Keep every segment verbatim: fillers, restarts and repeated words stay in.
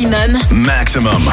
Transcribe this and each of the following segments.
Maximum. Maximum.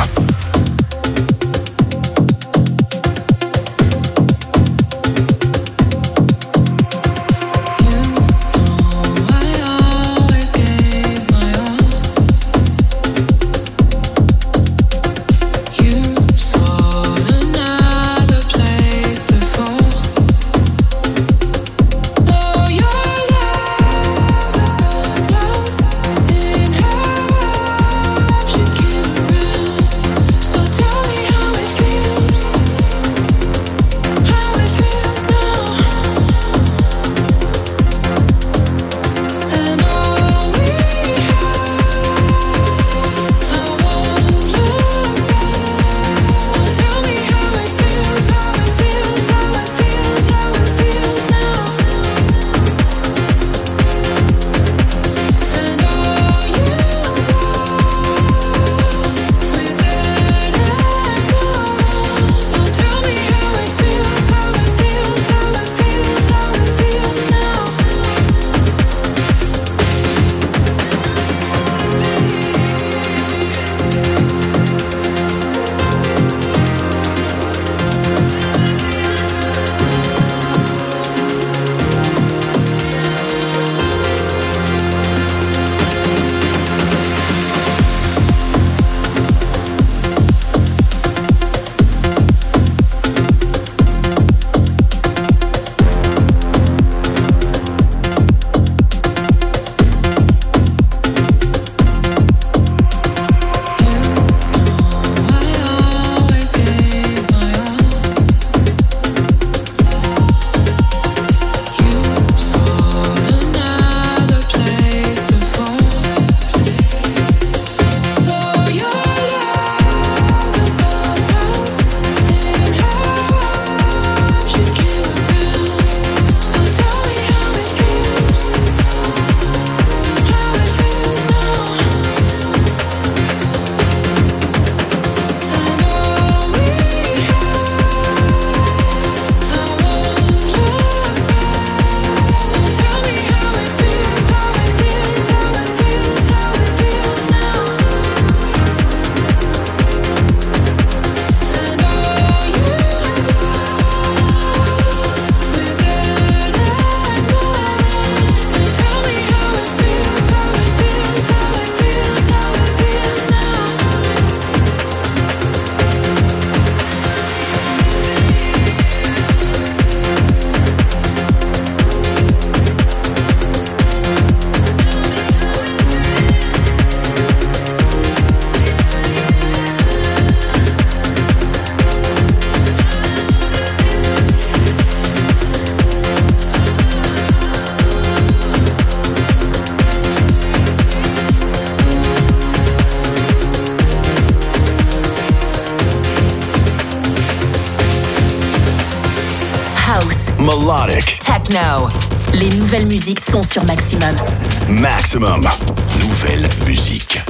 Melodic. Techno. Les nouvelles musiques sont sur Maximum. Maximum. Nouvelle musique.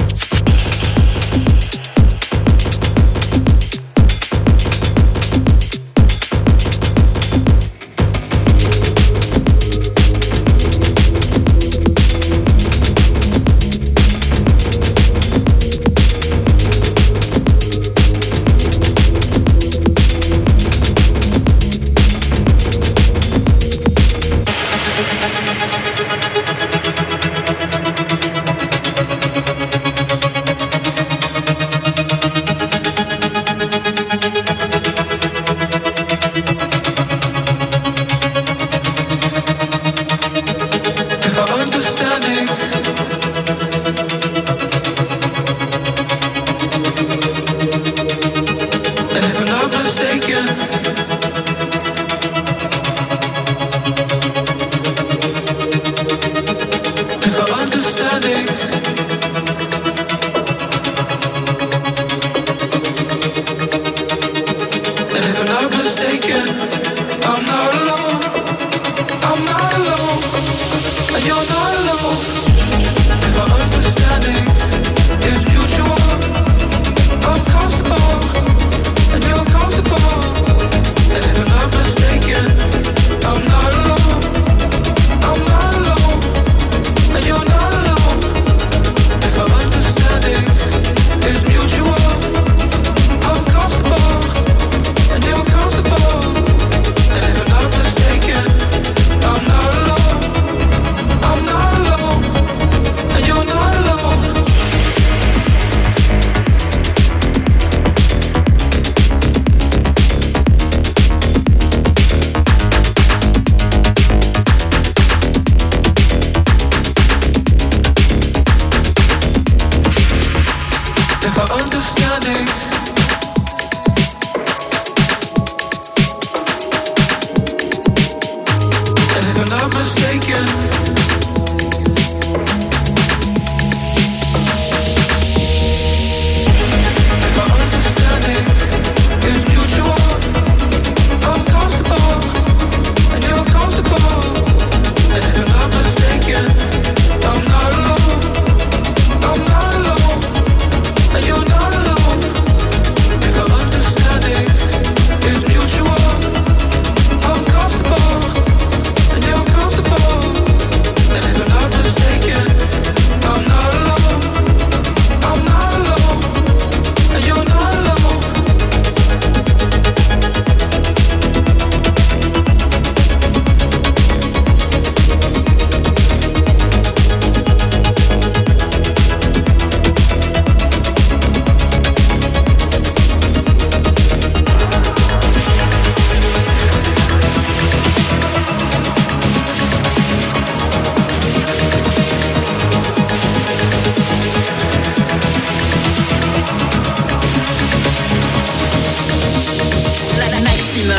Is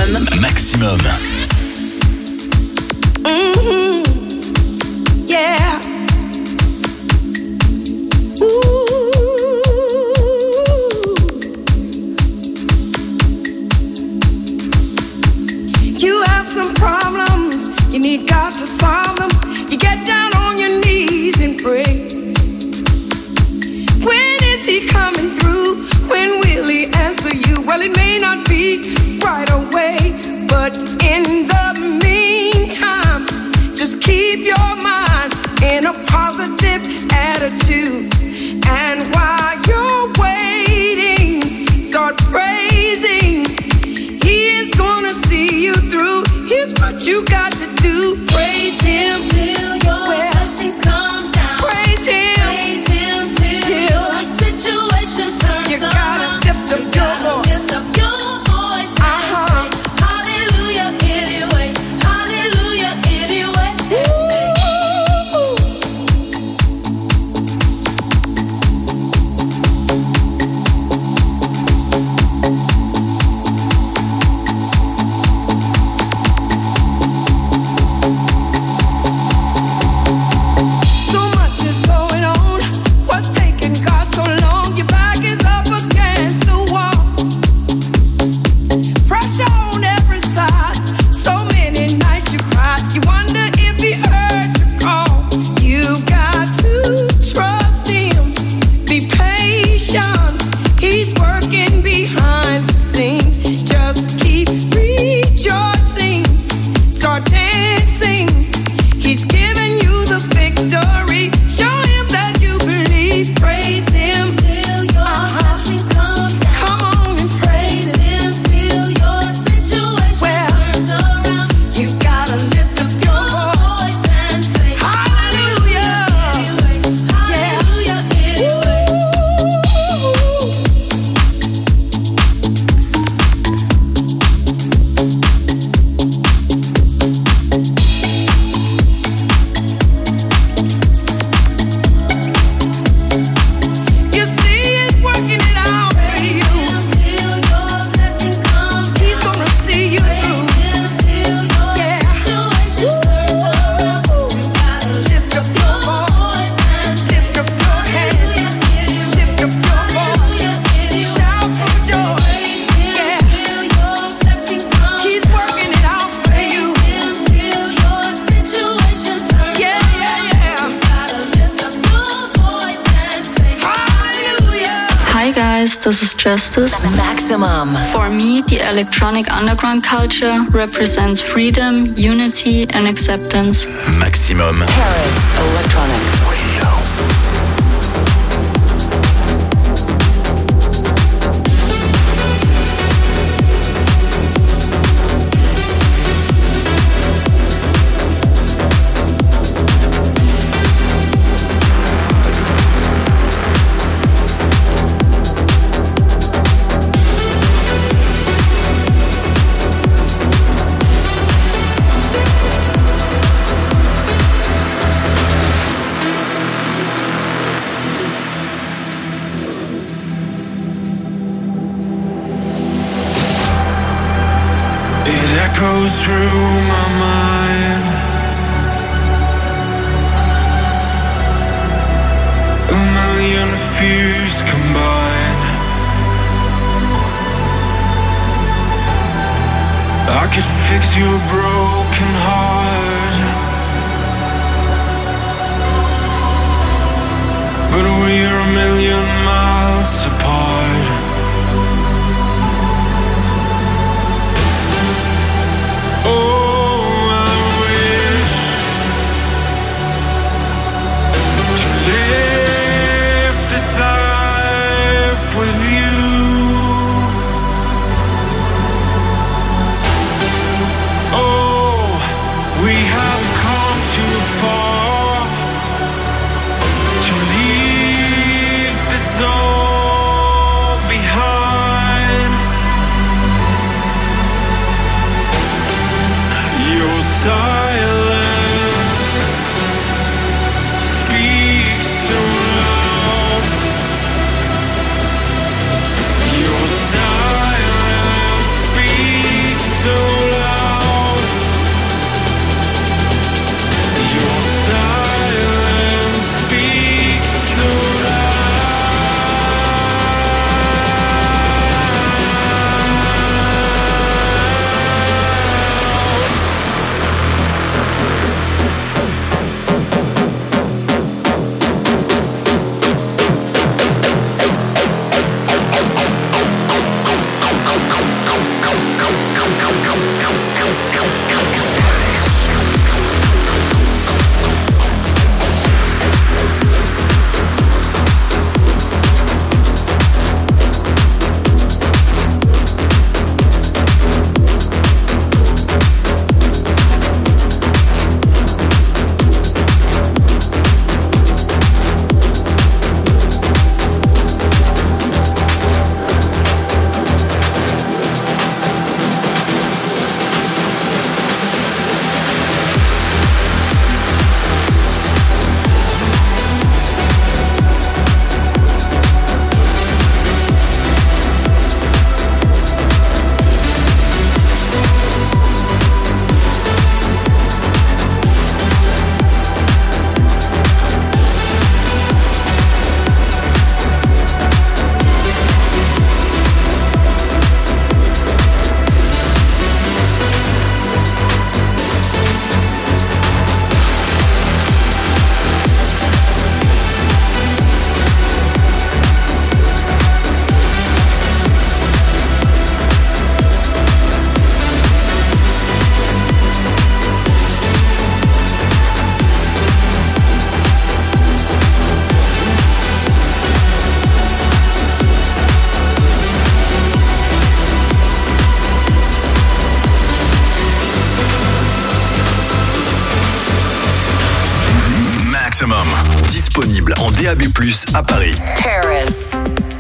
Maximum. Maximum. Mm-hmm. Yeah. Ooh. You have some problems, you need God to solve them. You get down on your knees and pray. When is He coming through? When will He answer you? Well, it may not be right away, but in the meantime, just keep your mind in a positive attitude. And while you're waiting, start praising. He is gonna see you through. Here's what you got to do. Praise Him till your well, blessings come down. Praise Him. Praise Him till, till your situation turns you gotta around. Lift up you gotta your lift up your voice uh-huh. and say hallelujah anyway. Hallelujah anyway. Ooh. This is Justice. Maximum. For me, the electronic underground culture represents freedom, unity, and acceptance. Maximum. Paris Electronic Radio. Goes through my mind. A million fears combined. I could fix your broken heart, but we're a million miles apart. Oh, I wish to live this life with you. Oh, we have come too far to leave this all behind. Your silence speaks so loud. Your silence speaks so disponible en D A B plus, à Paris. Paris.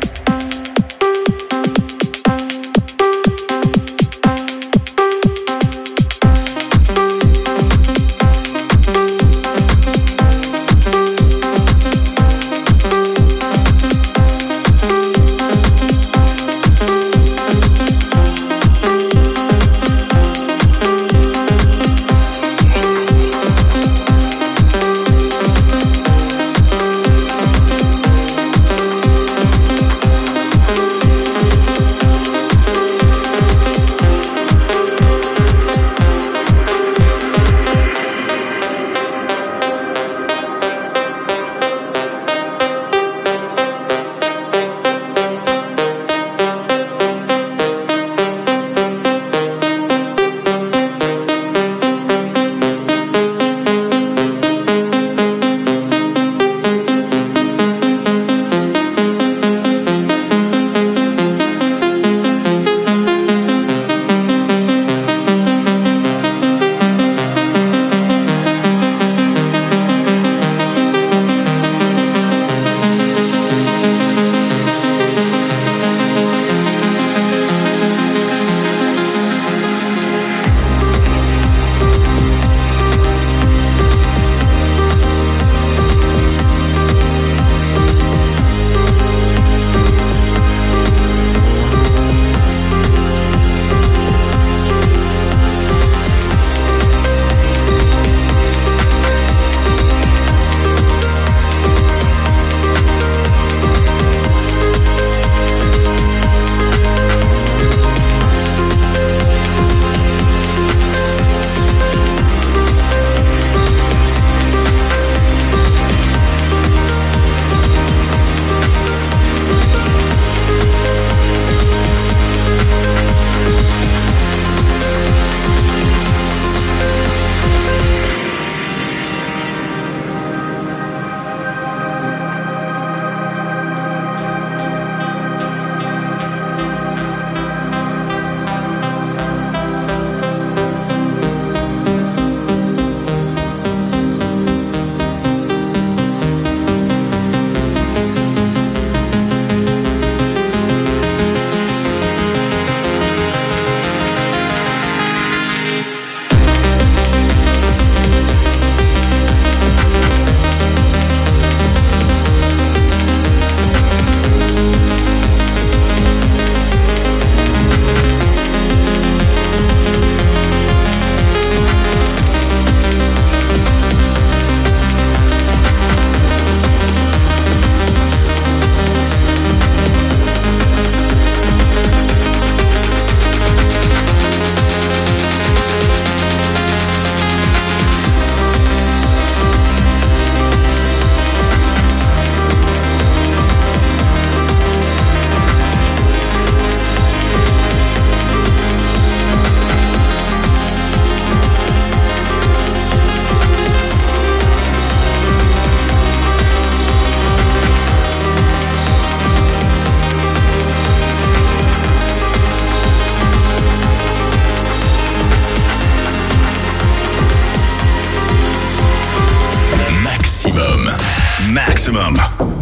Maximum.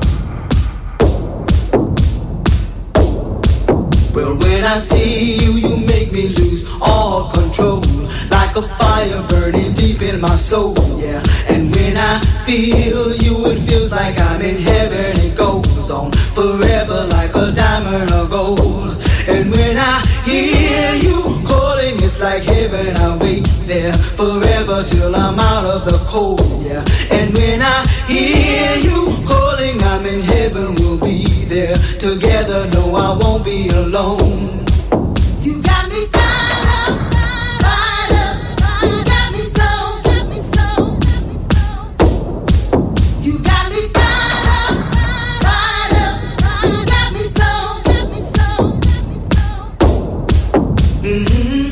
Well, when I see you, you make me lose all control, like a fire burning deep in my soul, yeah. And when I feel you, it feels like I'm in heaven. It goes on forever like a diamond or gold. And when I hear you calling, it's like heaven. I wait there forever till I'm out of the cold, yeah. And when I hear you calling, I'm in heaven. We'll be there together. No, I won't be alone. You got me fired up, fired up. You got me so, got me so, got me so. You got me fired up, fired up. You got me so, got me so, got me so. Mm-hmm.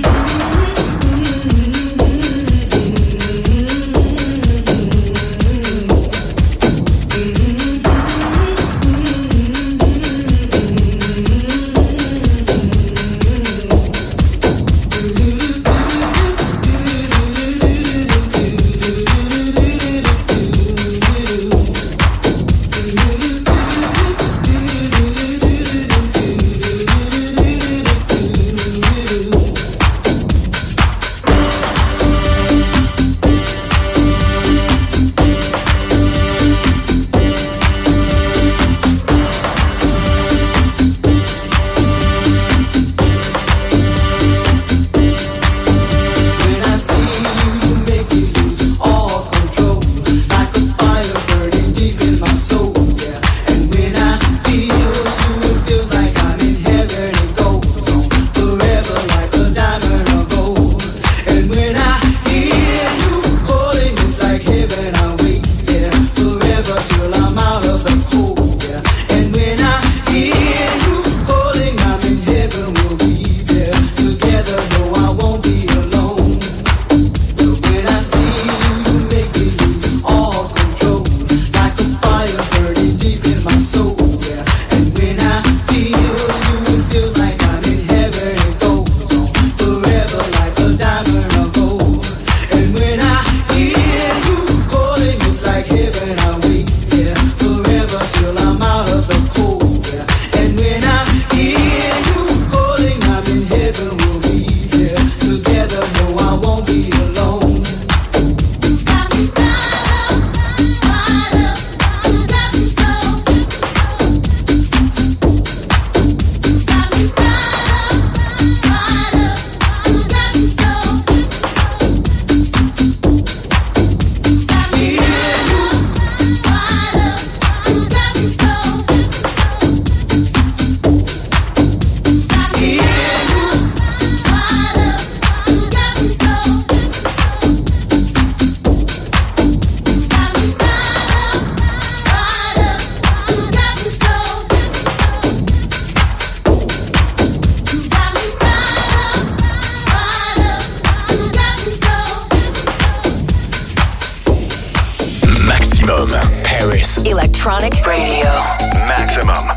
Electronic Radio. Maximum.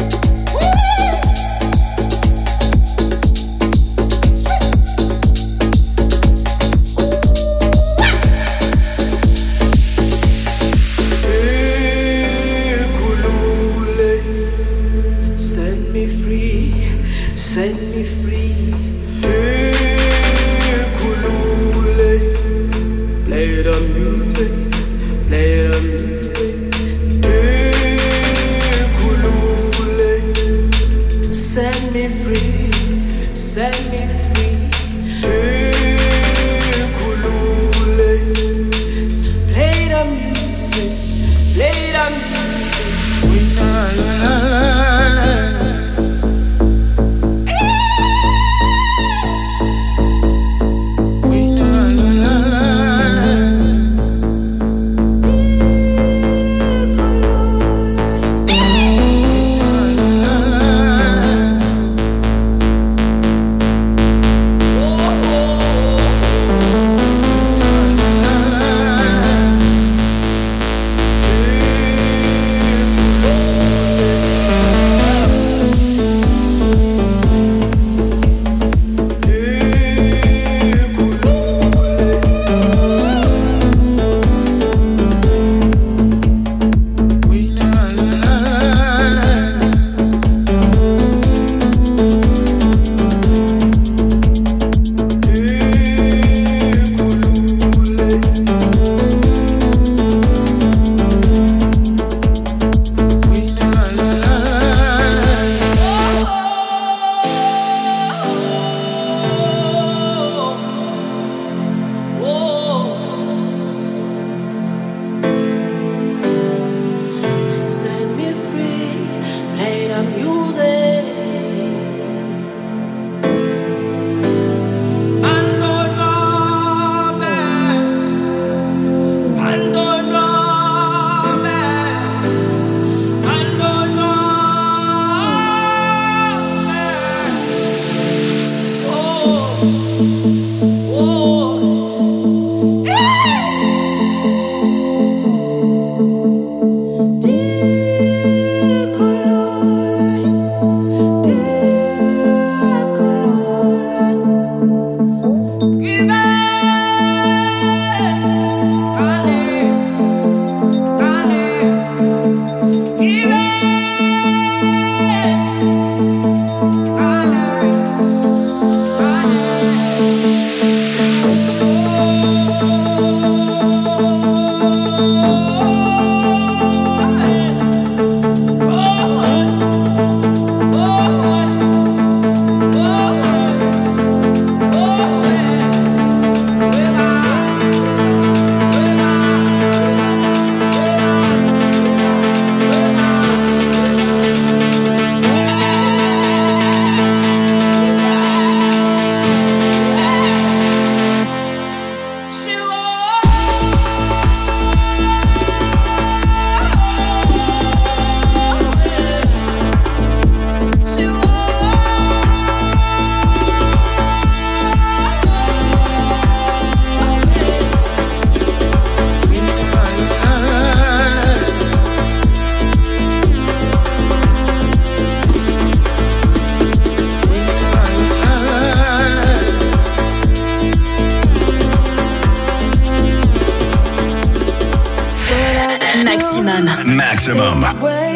Maximum.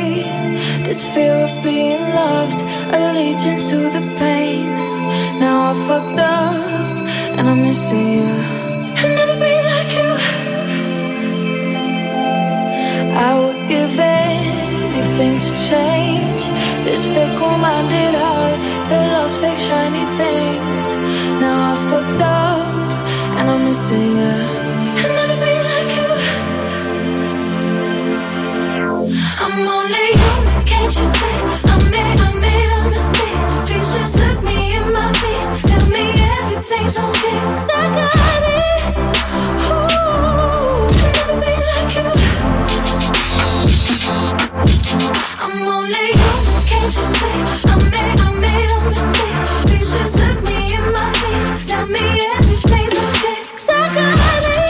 This fear of being loved, allegiance to the pain. Now I fucked up and I'm missing you. I'll never be like you. I would give anything to change this fickle-minded heart that loves fake shiny things. Now I fucked up and I'm missing you. I'll never be like you. I'm only human, can't you see? I made, I made a mistake. Please just look me in my face. Tell me everything's okay, 'cause I got it. Ooh, I'll never be like you. I'm only human, can't you see? I made, I made a mistake. Please just look me in my face. Tell me everything's okay, 'cause I got it.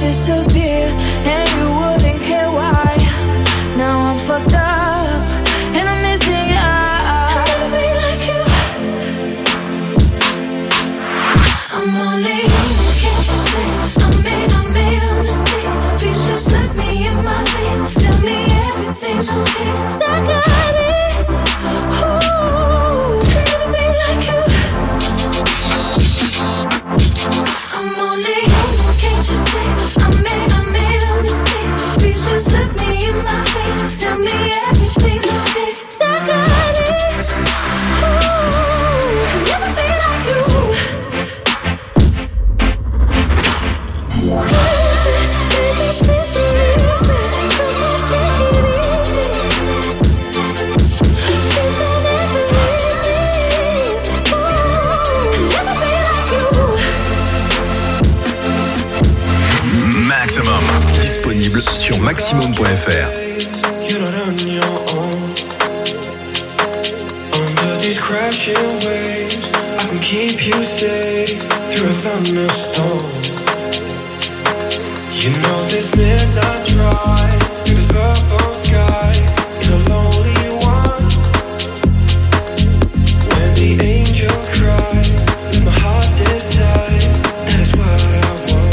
disappear, and you wouldn't care why. Now I'm fucked up, and I'm missing you. I'll never be like you. I'm only human, can't you see? I made, I made a mistake. Please just look me in my face. Tell me everything's okay. 'Cause I got it. Ooh, I'll never be like you. I'm only human, can't you see? I made, I made a mistake. Please just look me in my face. Tell me everything's okay. 'Cause I got it. Ooh, I'll never be like you. Maximum, disponible sur maximum point f r. You're not on your own. Under these crashing waves, I can keep you safe through a thunderstorm. You know this midnight drive through this purple sky is a lonely one. When the angels cry, let my heart decide that is what I want.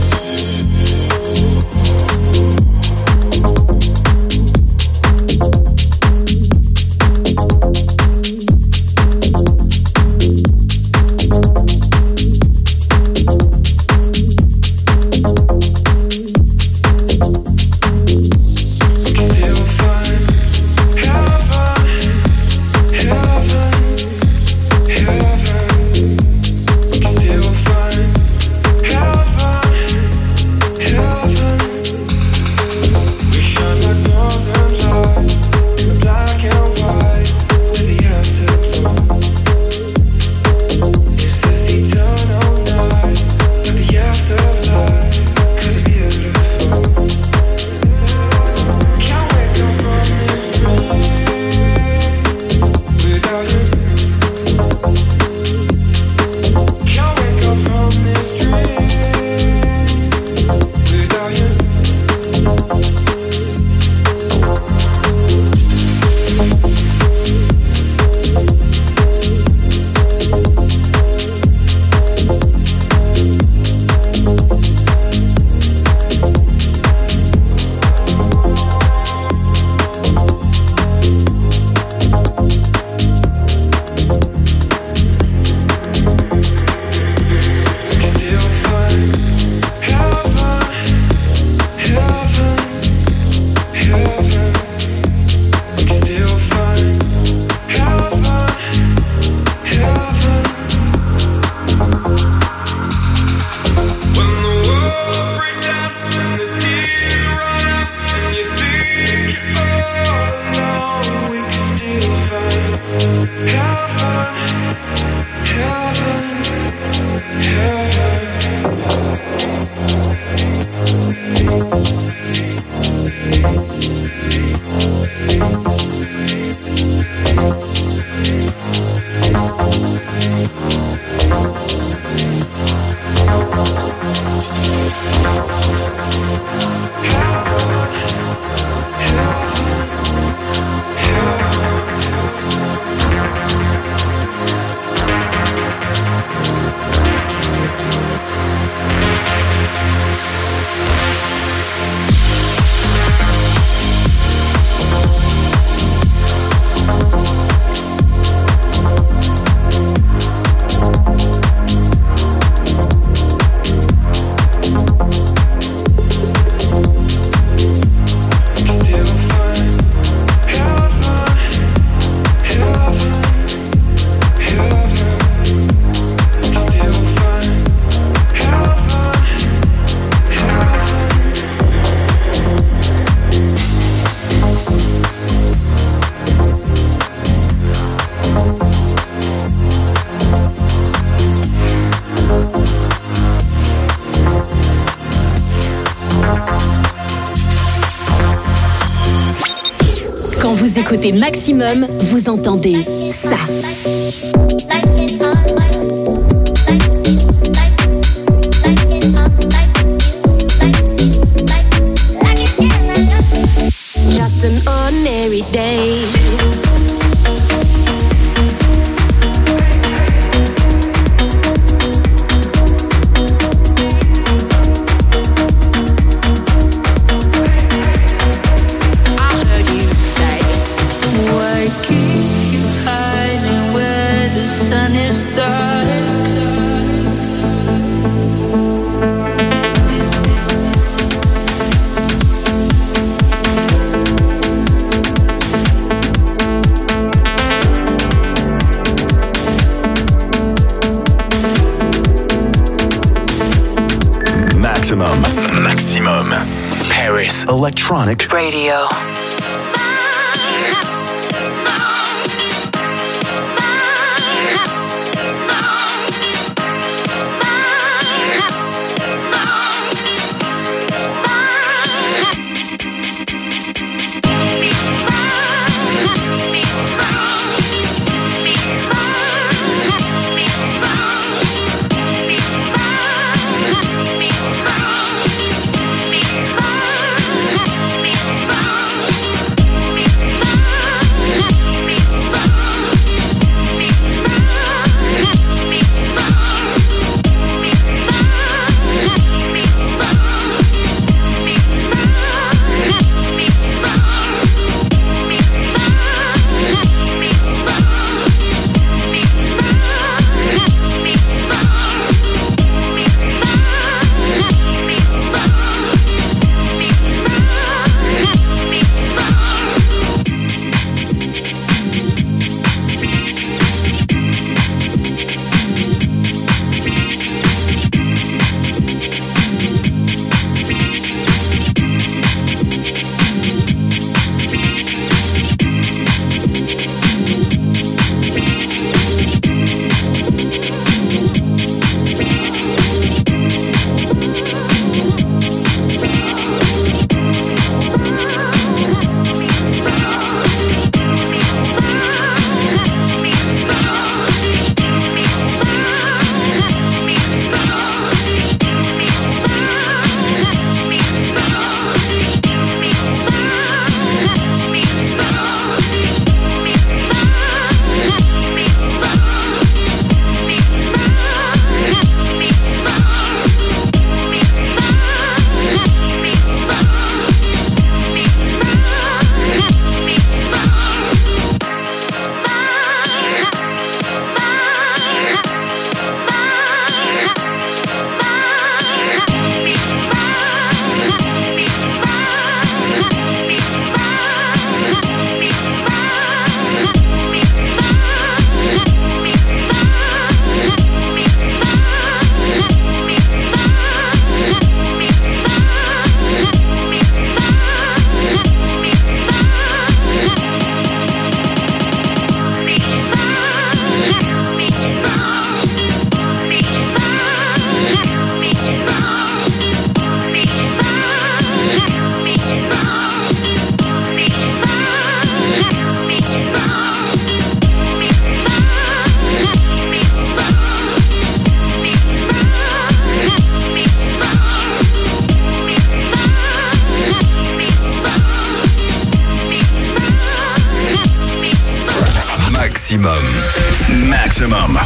Vous écoutez Maximum, vous entendez ça. Like Maximum. Paris Electronic Radio. Maximum. Maximum.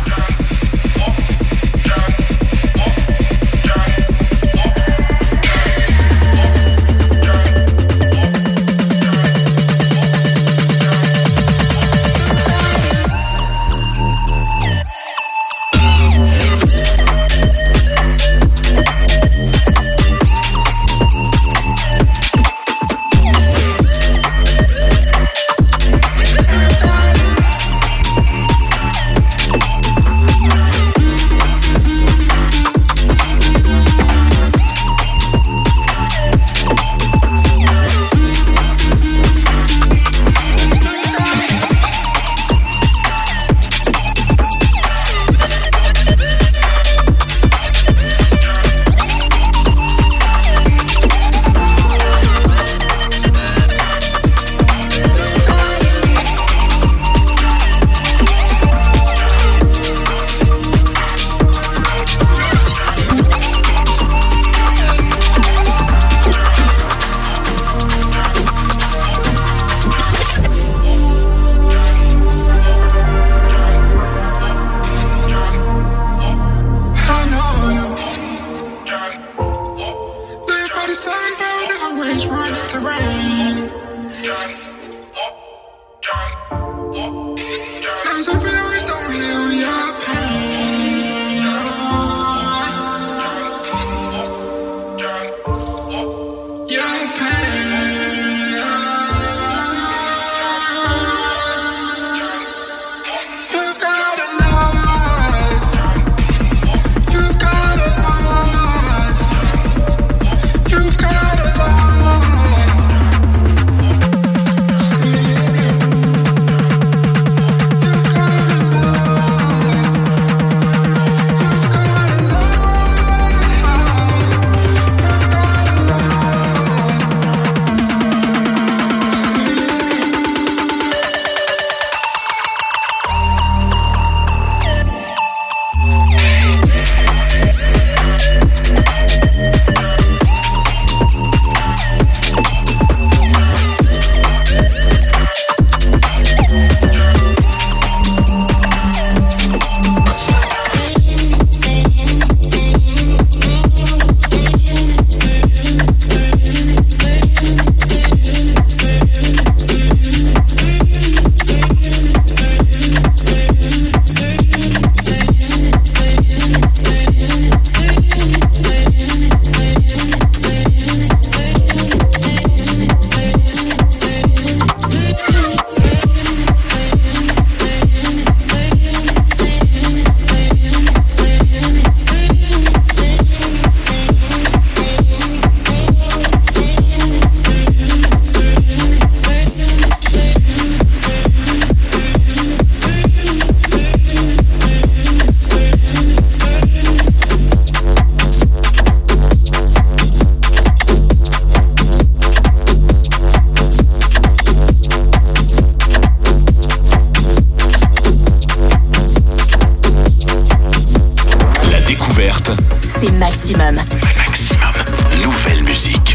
c'est Maximum. Maximum, nouvelle musique.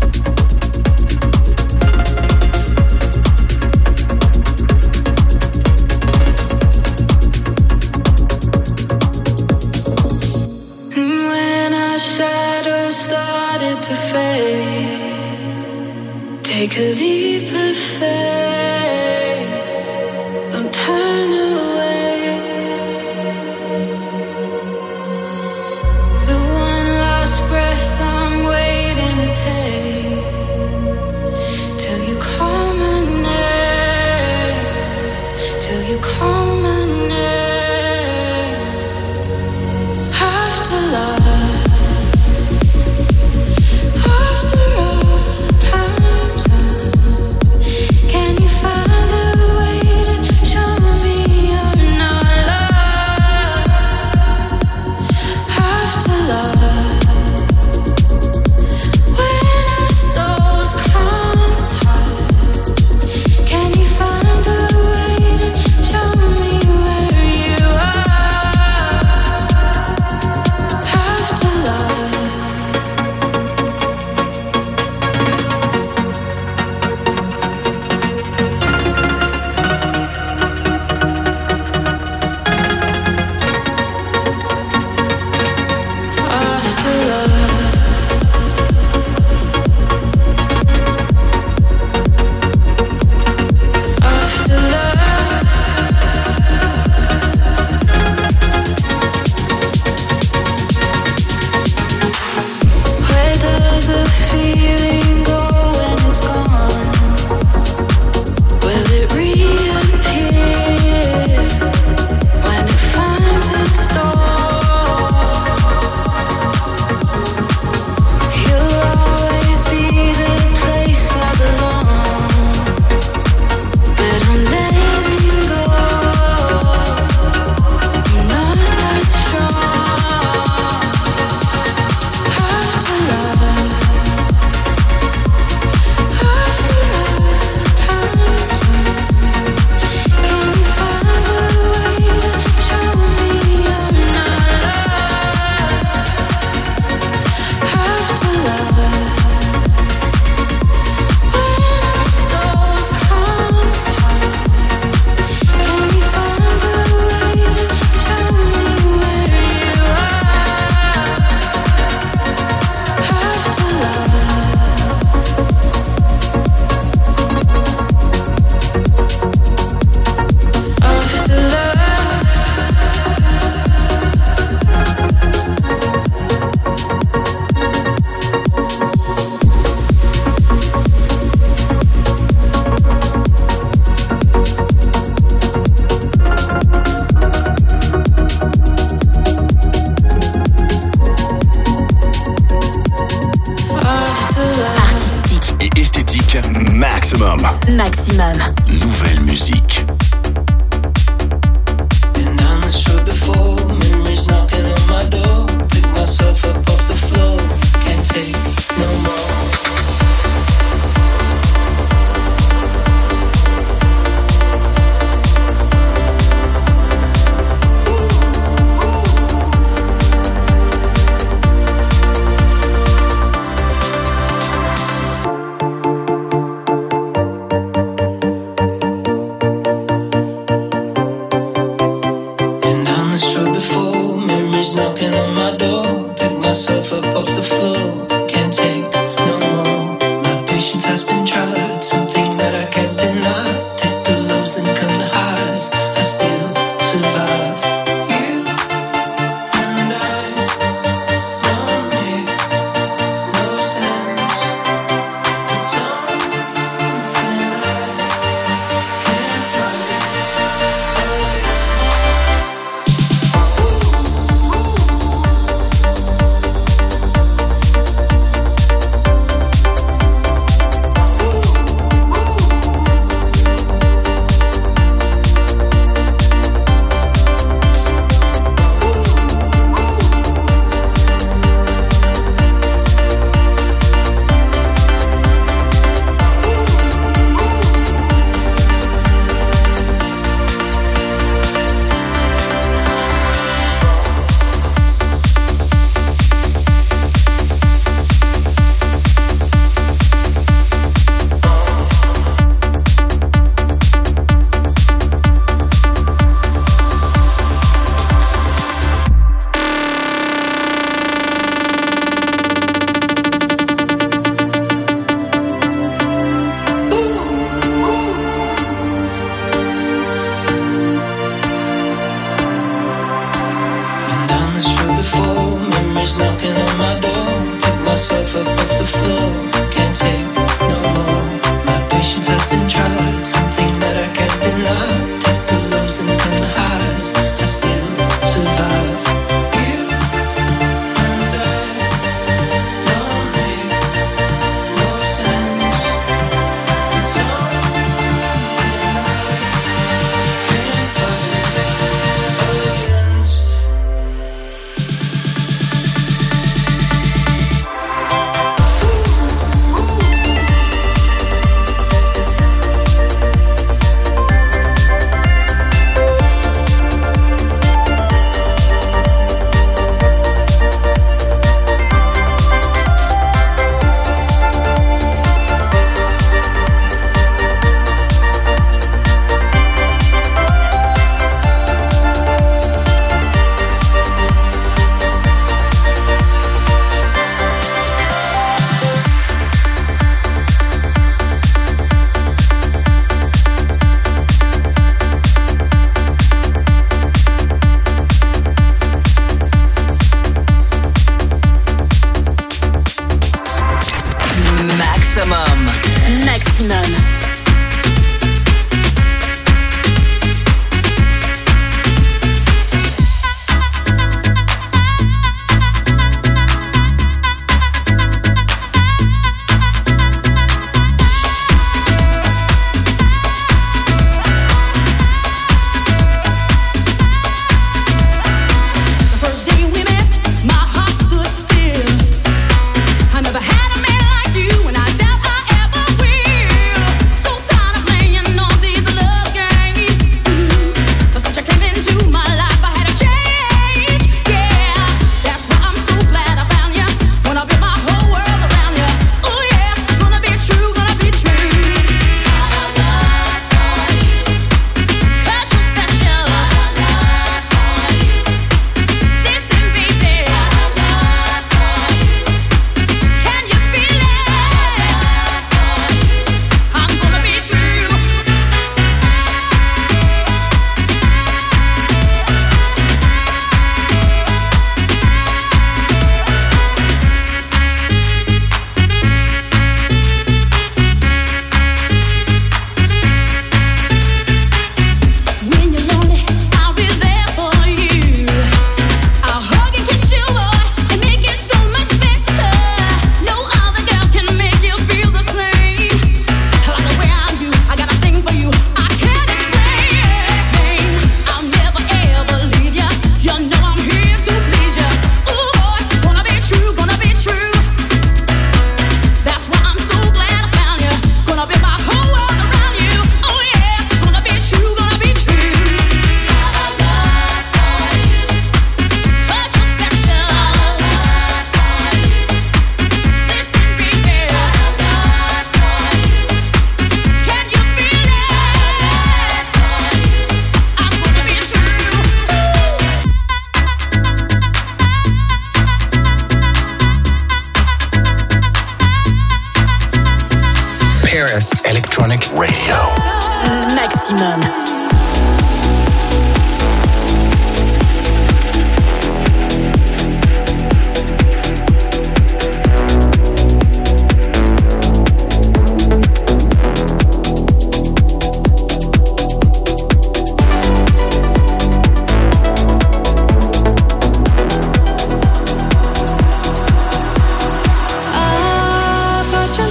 When our shadows started to fade, take a leap of faith, don't turn away. The one last breath I'm waiting to take, till you call my name, till you call my name. After love, after all time's up, can you find a way to show me you're not loved? After love, when our souls contact, can you find a way to show me where you are? After love. After love, after love, where does the feeling go when it's gone? Will it reappear when it finds its dawn? You'll always be the place I belong, but I'm letting go. I'm not that strong. After love, after all time's up, can you find a way to show me I'm not loved? After love, when our souls contact, can you find a way to show me where you are? After love. After love. After love. Artistique, Et esthétique, Maximum, Maximum. nouvelle musique. Been down this road before, memories knocking on my door. Pick myself up off the floor, can't take no more. Maximum. Maximum. Electronic Radio. Maximum.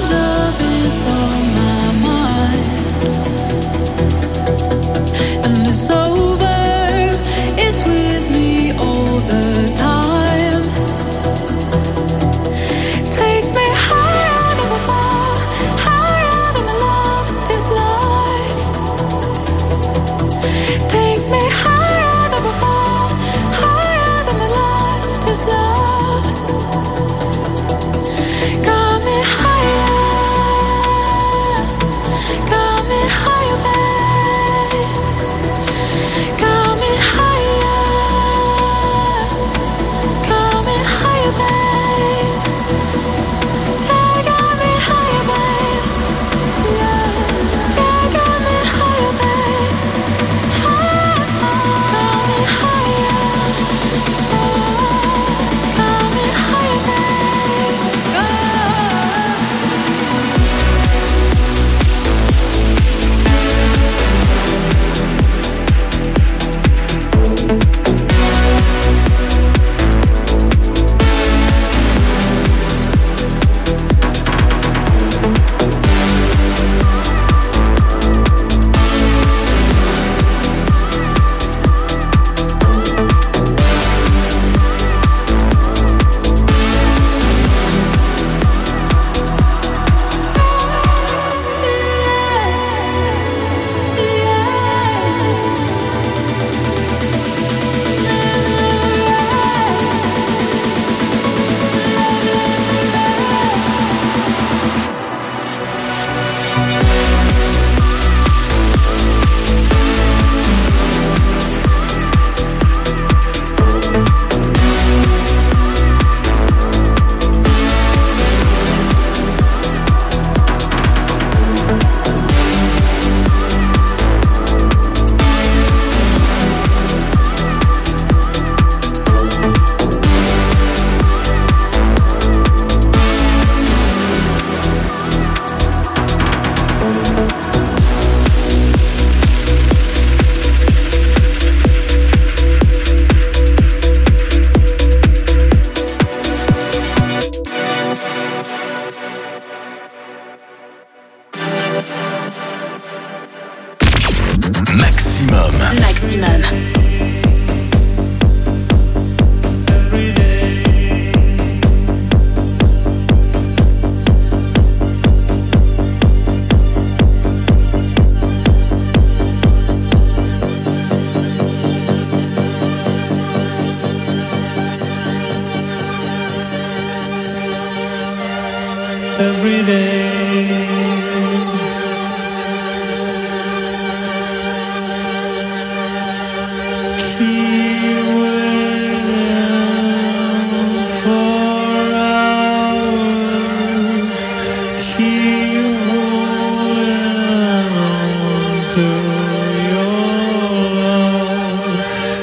And Maximum. Maximum. Every day. Keep waiting for hours. Keep holding on to your love.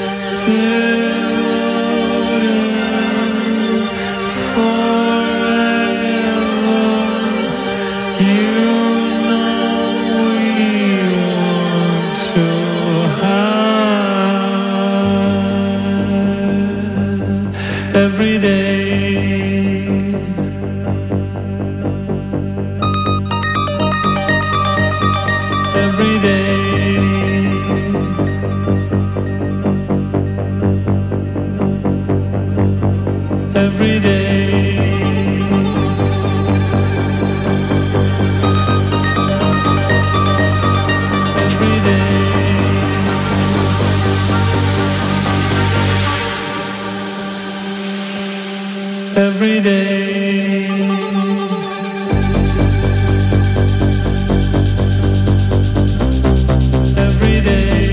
Devoted forever. You know we want to hide every day. Every day. Every day. Every day. Every day.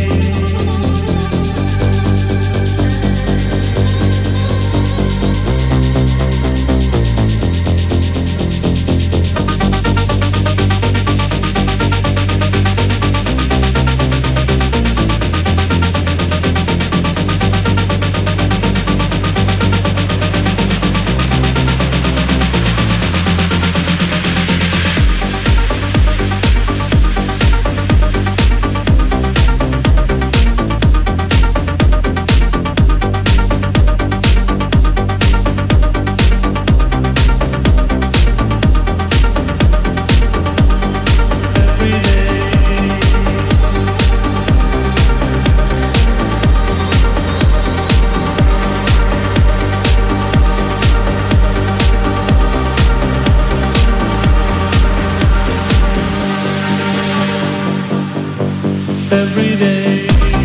Every day.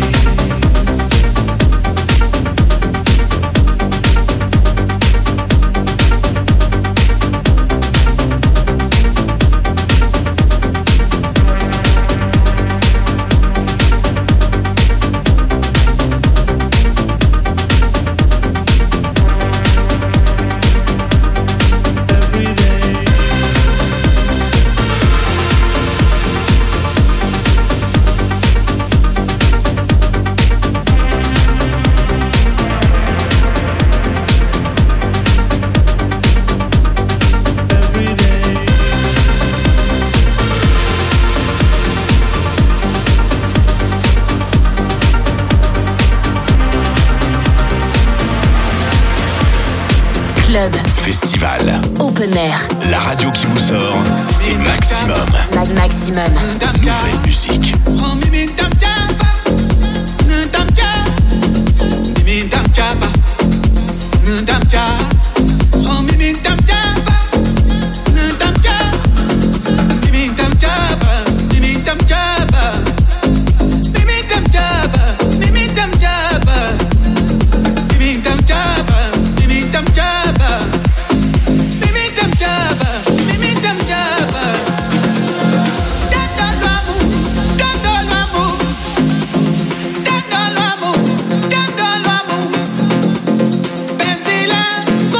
Club. Festival. Open air. La radio qui vous sort, c'est Maximum. Ma- Maximum. Nouvelle musique. Dando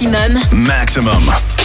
Maximum. Maximum.